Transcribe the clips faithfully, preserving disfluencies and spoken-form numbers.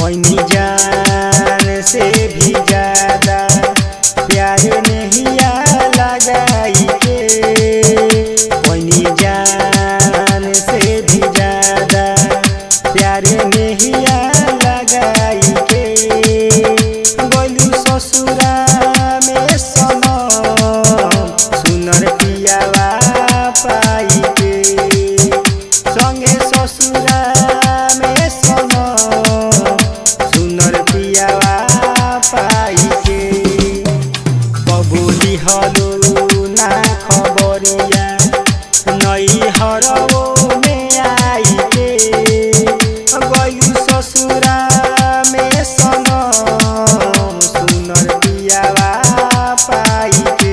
पैनी जान से भी ज्यादा प्यार नहीं लगाई के, पैनी जान से भी ज्यादा प्यार नहीं लगाई के। गइलू ससुरा में सनम सुनर पियावा पाई के, संगे ससुरा में सनम सुनर पियावा पाई के। बबुली हलो ना खबरिया नई हरवो में आई के, गइलू ससुरा में सनम सुनर पियावा पाई के।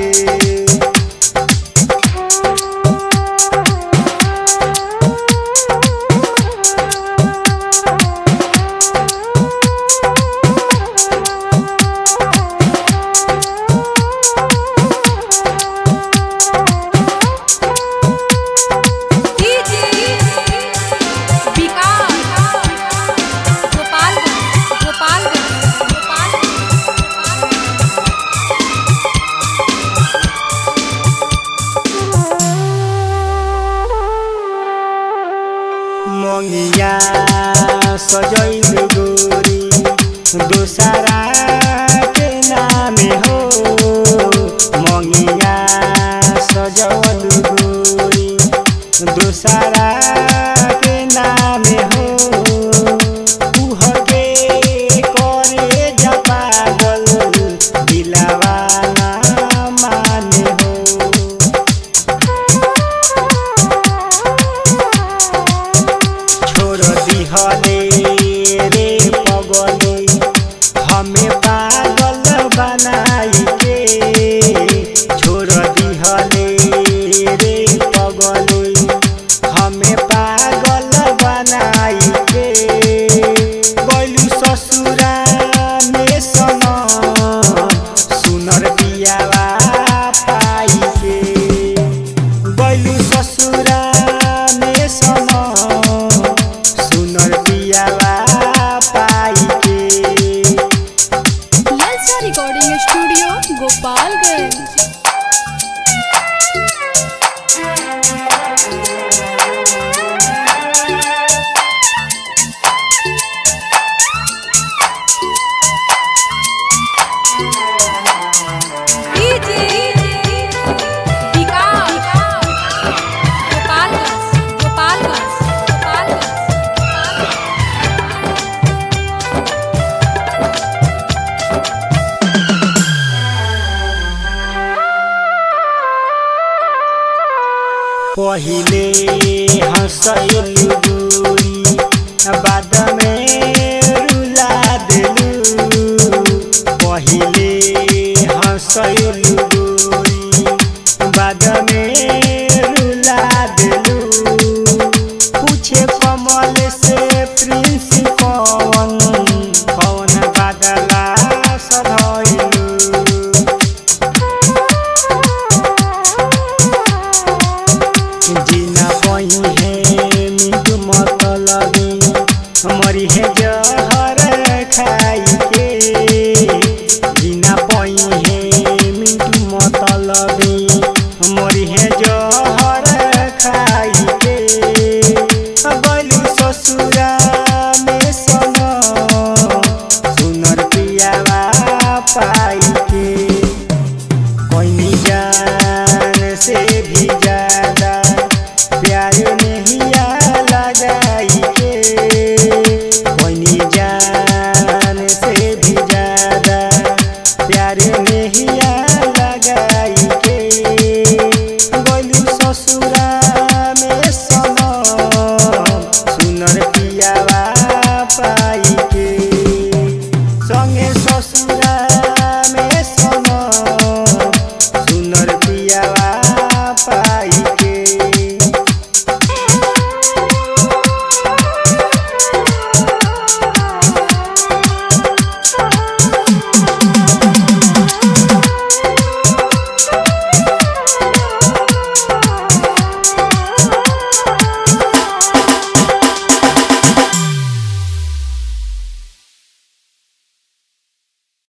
मंगिया सजैल गोरी दोसरा के नाम हो, मंगिया सजल गोरी दोसरा के नाम हो। उह के करे जपागल दिलवा ना माने हो। दिहले रे पगले हमें पागल बनाई के, छोड़ दिहले रे पगले हमें पागल बनाई के। गइलू ससुरा में सनम सुनर पियावा पाई के, गइलू ससुरा में सनम सुनर पियावा पाई के। ललचा रिकॉर्डिंग स्टूडियो गोपालगंज। पहिले हंसैलू गोरी बाद में रुला देलू, पहिले हंसैलू गोरी बाद में रुला देलू। पूछे कमल से प्रिंस कौन कौन बादला सधैलू। जीना पही है मीठ मतलबी मरी है जहर